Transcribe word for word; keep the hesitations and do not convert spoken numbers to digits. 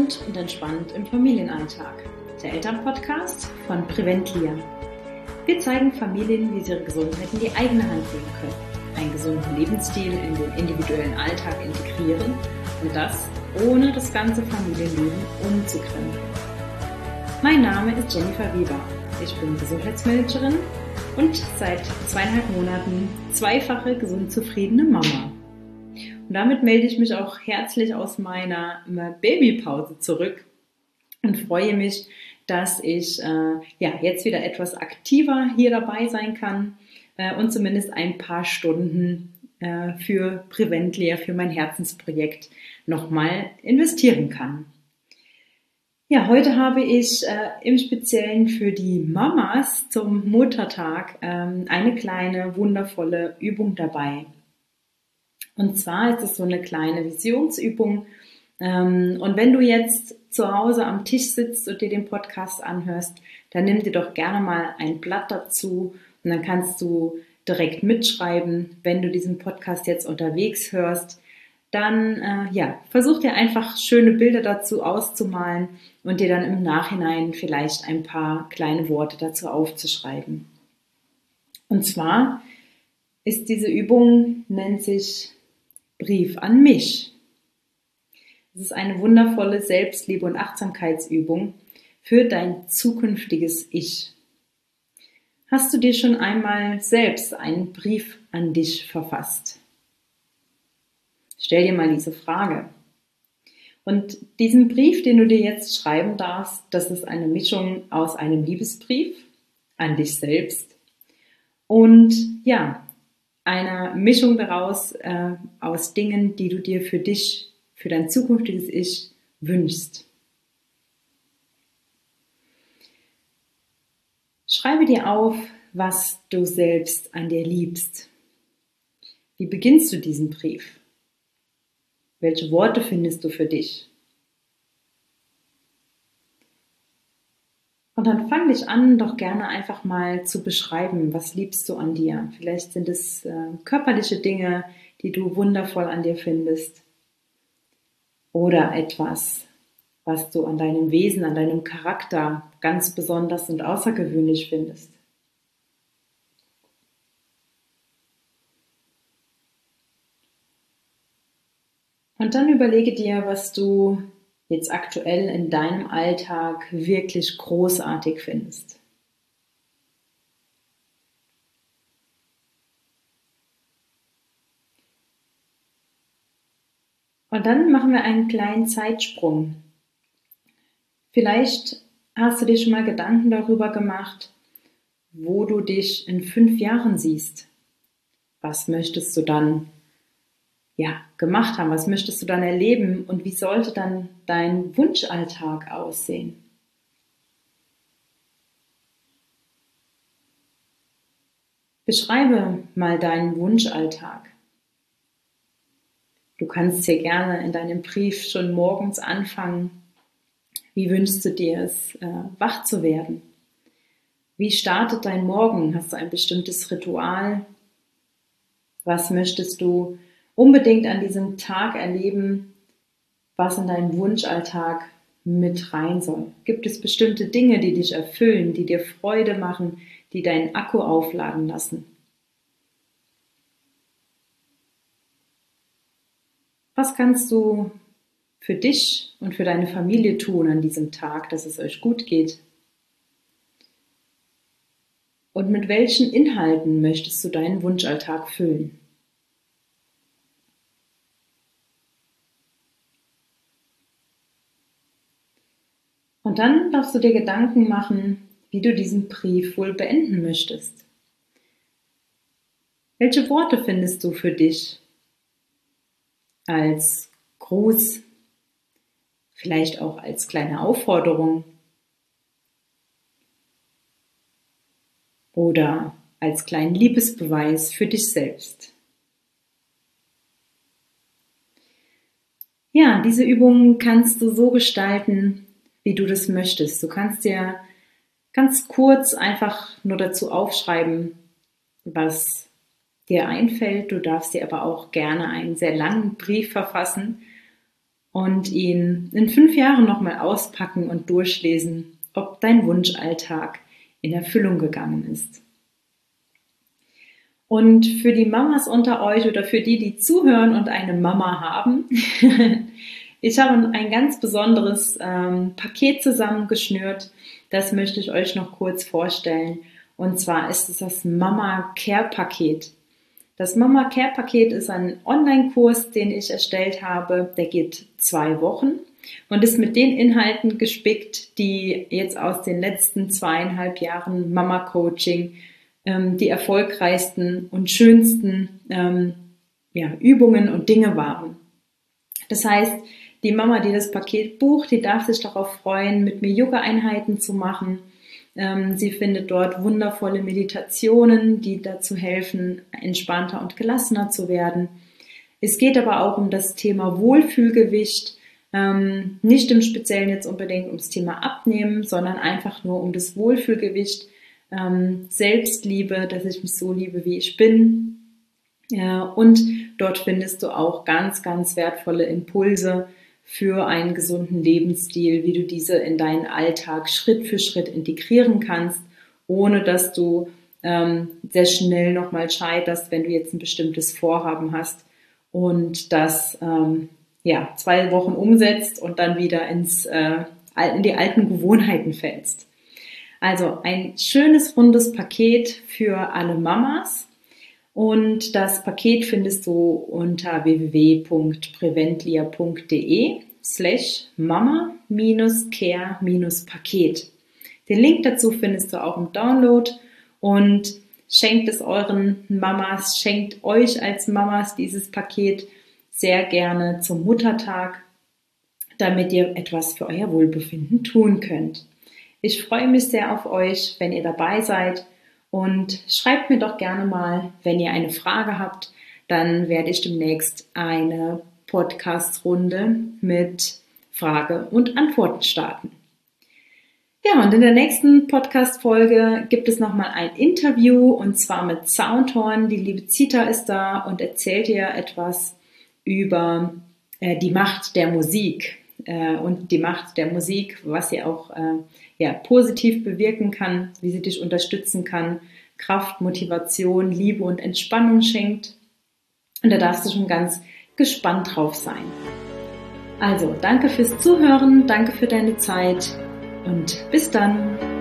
Gesund und entspannt im Familienalltag. Der Elternpodcast von Preventlia. Wir zeigen Familien, wie sie ihre Gesundheit in die eigene Hand nehmen können, einen gesunden Lebensstil in den individuellen Alltag integrieren und das ohne das ganze Familienleben umzukrempeln. Mein Name ist Jennifer Weber. Ich bin Gesundheitsmanagerin und seit zweieinhalb Monaten zweifache gesund zufriedene Mama. Und damit melde ich mich auch herzlich aus meiner Babypause zurück und freue mich, dass ich äh, ja, jetzt wieder etwas aktiver hier dabei sein kann äh, und zumindest ein paar Stunden äh, für Preventlia, für mein Herzensprojekt nochmal investieren kann. Ja, heute habe ich äh, im Speziellen für die Mamas zum Muttertag ähm, eine kleine, wundervolle Übung dabei. Und zwar ist es so eine kleine Visionsübung. Ähm, und wenn du jetzt zu Hause am Tisch sitzt und dir den Podcast anhörst, dann nimm dir doch gerne mal ein Blatt dazu und dann kannst du direkt mitschreiben. Wenn du diesen Podcast jetzt unterwegs hörst, dann äh, ja, versuch dir einfach schöne Bilder dazu auszumalen und dir dann im Nachhinein vielleicht ein paar kleine Worte dazu aufzuschreiben. Und zwar ist diese Übung, nennt sich Brief an mich. Es ist eine wundervolle Selbstliebe- und Achtsamkeitsübung für dein zukünftiges Ich. Hast du dir schon einmal selbst einen Brief an dich verfasst? Stell dir mal diese Frage. Und diesen Brief, den du dir jetzt schreiben darfst, das ist eine Mischung aus einem Liebesbrief an dich selbst und ja, einer Mischung daraus äh, aus Dingen, die du dir für dich, für dein zukünftiges Ich wünschst. Schreibe dir auf, was du selbst an dir liebst. Wie beginnst du diesen Brief? Welche Worte findest du für dich? Und dann fang dich an, doch gerne einfach mal zu beschreiben, was liebst du an dir. Vielleicht sind es äh, körperliche Dinge, die du wundervoll an dir findest. Oder etwas, was du an deinem Wesen, an deinem Charakter ganz besonders und außergewöhnlich findest. Und dann überlege dir, was du jetzt aktuell in deinem Alltag wirklich großartig findest. Und dann machen wir einen kleinen Zeitsprung. Vielleicht hast du dir schon mal Gedanken darüber gemacht, wo du dich in fünf Jahren siehst. Was möchtest du dann ja, gemacht haben? Was möchtest du dann erleben? Und wie sollte dann dein Wunschalltag aussehen? Beschreibe mal deinen Wunschalltag. Du kannst hier gerne in deinem Brief schon morgens anfangen. Wie wünschst du dir es, äh, wach zu werden? Wie startet dein Morgen? Hast du ein bestimmtes Ritual? Was möchtest du unbedingt an diesem Tag erleben, was in deinen Wunschalltag mit rein soll? Gibt es bestimmte Dinge, die dich erfüllen, die dir Freude machen, die deinen Akku aufladen lassen? Was kannst du für dich und für deine Familie tun an diesem Tag, dass es euch gut geht? Und mit welchen Inhalten möchtest du deinen Wunschalltag füllen? Und dann darfst du dir Gedanken machen, wie du diesen Brief wohl beenden möchtest. Welche Worte findest du für dich als Gruß, vielleicht auch als kleine Aufforderung oder als kleinen Liebesbeweis für dich selbst? Ja, diese Übung kannst du so gestalten, wie du das möchtest. Du kannst dir ganz kurz einfach nur dazu aufschreiben, was dir einfällt. Du darfst dir aber auch gerne einen sehr langen Brief verfassen und ihn in fünf Jahren nochmal auspacken und durchlesen, ob dein Wunschalltag in Erfüllung gegangen ist. Und für die Mamas unter euch oder für die, die zuhören und eine Mama haben, ich habe ein ganz besonderes ähm, Paket zusammengeschnürt. Das möchte ich euch noch kurz vorstellen. Und zwar ist es das Mama Care Paket. Das Mama Care Paket ist ein Online-Kurs, den ich erstellt habe. Der geht zwei Wochen und ist mit den Inhalten gespickt, die jetzt aus den letzten zweieinhalb Jahren Mama Coaching ähm, die erfolgreichsten und schönsten ähm, ja, Übungen und Dinge waren. Das heißt, die Mama, die das Paket bucht, die darf sich darauf freuen, mit mir Yoga-Einheiten zu machen. Ähm, sie findet dort wundervolle Meditationen, die dazu helfen, entspannter und gelassener zu werden. Es geht aber auch um das Thema Wohlfühlgewicht, ähm, nicht im Speziellen jetzt unbedingt ums Thema Abnehmen, sondern einfach nur um das Wohlfühlgewicht, ähm, Selbstliebe, dass ich mich so liebe, wie ich bin. Ja, und dort findest du auch ganz, ganz wertvolle Impulse für einen gesunden Lebensstil, wie du diese in deinen Alltag Schritt für Schritt integrieren kannst, ohne dass du ähm, sehr schnell nochmal scheiterst, wenn du jetzt ein bestimmtes Vorhaben hast und das ähm, ja, zwei Wochen umsetzt und dann wieder ins, äh, in die alten Gewohnheiten fällst. Also ein schönes, rundes Paket für alle Mamas. Und das Paket findest du unter w w w punkt preventlia punkt d e slash mama care Paket. Den Link dazu findest du auch im Download und schenkt es euren Mamas, schenkt euch als Mamas dieses Paket sehr gerne zum Muttertag, damit ihr etwas für euer Wohlbefinden tun könnt. Ich freue mich sehr auf euch, wenn ihr dabei seid. Und schreibt mir doch gerne mal, wenn ihr eine Frage habt, dann werde ich demnächst eine Podcast-Runde mit Frage und Antworten starten. Ja, und in der nächsten Podcast-Folge gibt es nochmal ein Interview und zwar mit Soundhorn. Die liebe Zita ist da und erzählt dir etwas über äh, die Macht der Musik äh, und die Macht der Musik, was sie auch äh, ja, positiv bewirken kann, wie sie dich unterstützen kann, Kraft, Motivation, Liebe und Entspannung schenkt. Und da darfst du schon ganz gespannt drauf sein. Also, danke fürs Zuhören, danke für deine Zeit und bis dann.